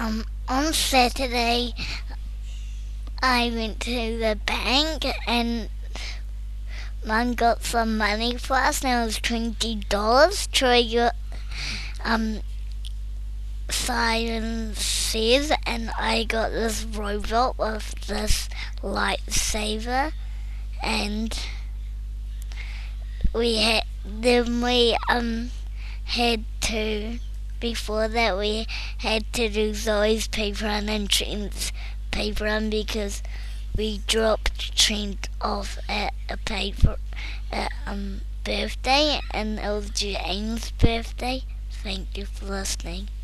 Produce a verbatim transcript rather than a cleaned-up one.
Um, on Saturday, I went to the bank and Mum got some money for us, and it was twenty dollars. Troy got um Siren Says, and I got this robot with this lightsaber, and we had then we um had to before that we had to do Zoe's paper run and Trent's paper run because we dropped Trent off at a paper at, um birthday, and it was Jane's birthday. Thank you for listening.